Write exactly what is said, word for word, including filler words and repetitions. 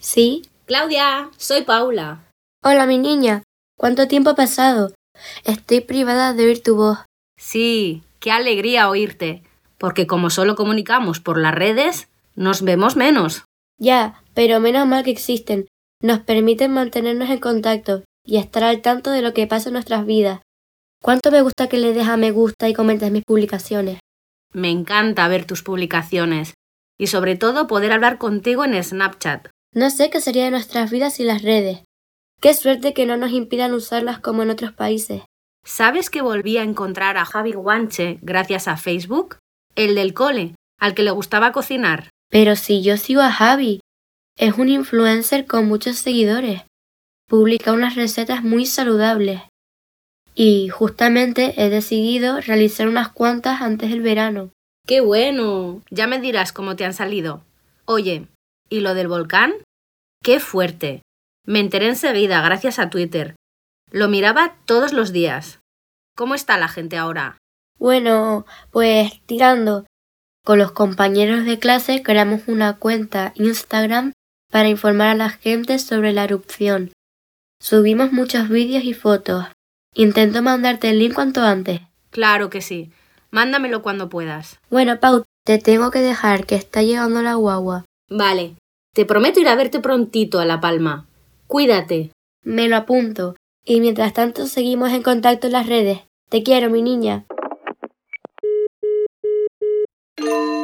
Sí. Claudia, soy Paula. Hola, mi niña. ¿Cuánto tiempo ha pasado? Estoy privada de oír tu voz. Sí, qué alegría oírte, porque como solo comunicamos por las redes, nos vemos menos. Ya, pero menos mal que existen. Nos permiten mantenernos en contacto y estar al tanto de lo que pasa en nuestras vidas. ¿Cuánto me gusta que le des a me gusta y comentes mis publicaciones? Me encanta ver tus publicaciones y sobre todo poder hablar contigo en Snapchat. No sé qué sería de nuestras vidas sin las redes. Qué suerte que no nos impidan usarlas como en otros países. ¿Sabes que volví a encontrar a Javi Guanche gracias a Facebook? El del cole, al que le gustaba cocinar. Pero si yo sigo a Javi, es un influencer con muchos seguidores. Publica unas recetas muy saludables. Y justamente he decidido realizar unas cuantas antes del verano. ¡Qué bueno! Ya me dirás cómo te han salido. Oye, ¿y lo del volcán? ¡Qué fuerte! Me enteré enseguida gracias a Twitter. Lo miraba todos los días. ¿Cómo está la gente ahora? Bueno, pues tirando. Con los compañeros de clase creamos una cuenta Instagram para informar a la gente sobre la erupción. Subimos muchos vídeos y fotos. Intento mandarte el link cuanto antes. Claro que sí. Mándamelo cuando puedas. Bueno, Pau, te tengo que dejar, que está llegando la guagua. Vale. Te prometo ir a verte prontito a La Palma. Cuídate. Me lo apunto. Y mientras tanto seguimos en contacto en las redes. Te quiero, mi niña.